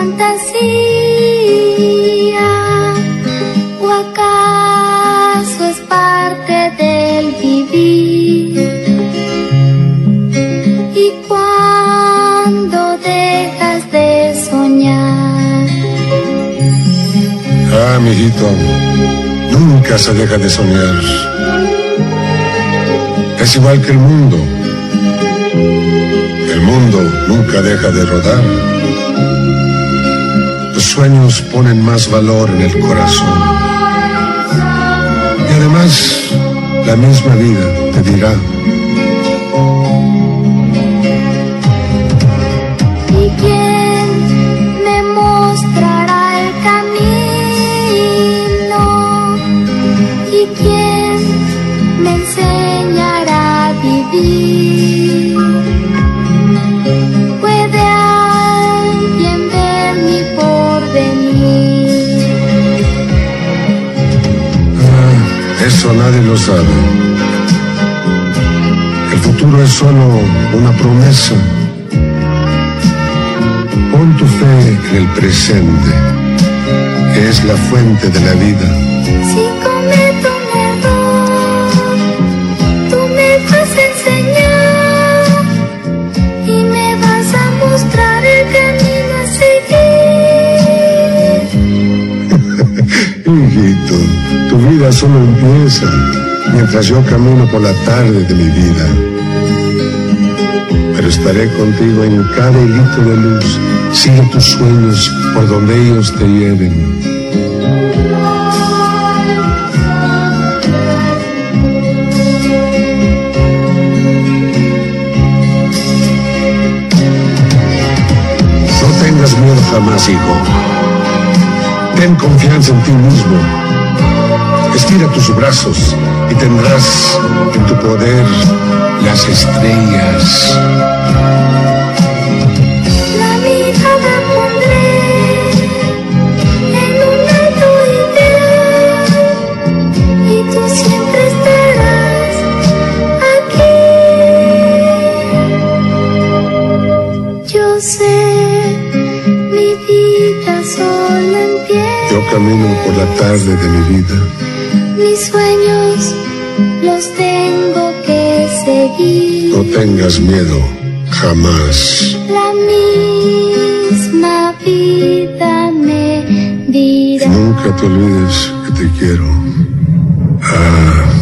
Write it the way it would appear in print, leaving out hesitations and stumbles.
fantasía o acaso es parte del vivir. Y cuando dejas de soñar. Ah, mijito, nunca se deja de soñar. Es igual que el mundo. El mundo nunca deja de rodar. Los sueños ponen más valor en el corazón. Y además, la misma vida te dirá: ¿y quién me mostrará el camino? ¿Y quién me enseñará a vivir? ¿Puede alguien ver mi porvenir? Eso nadie lo sabe. El futuro es solo una promesa. Pon tu fe en el presente, que es la fuente de la vida. Si cometo un error, tú me vas a enseñar y me vas a mostrar el camino a seguir. Hijito, tu vida solo empieza mientras yo camino por la tarde de mi vida. Pero estaré contigo en cada hilito de luz. Sigue tus sueños por donde ellos te lleven. No tengas miedo jamás, hijo. Ten confianza en ti mismo. Estira tus brazos y tendrás en tu poder las estrellas. La mirada pondré en un alto ideal y tú siempre estarás aquí. Yo sé, mi vida solo empieza. Yo camino por la tarde de mi vida. Mis sueños los tengo que seguir. No tengas miedo, jamás. La misma vida me dirá. Nunca te olvides que te quiero. Ah.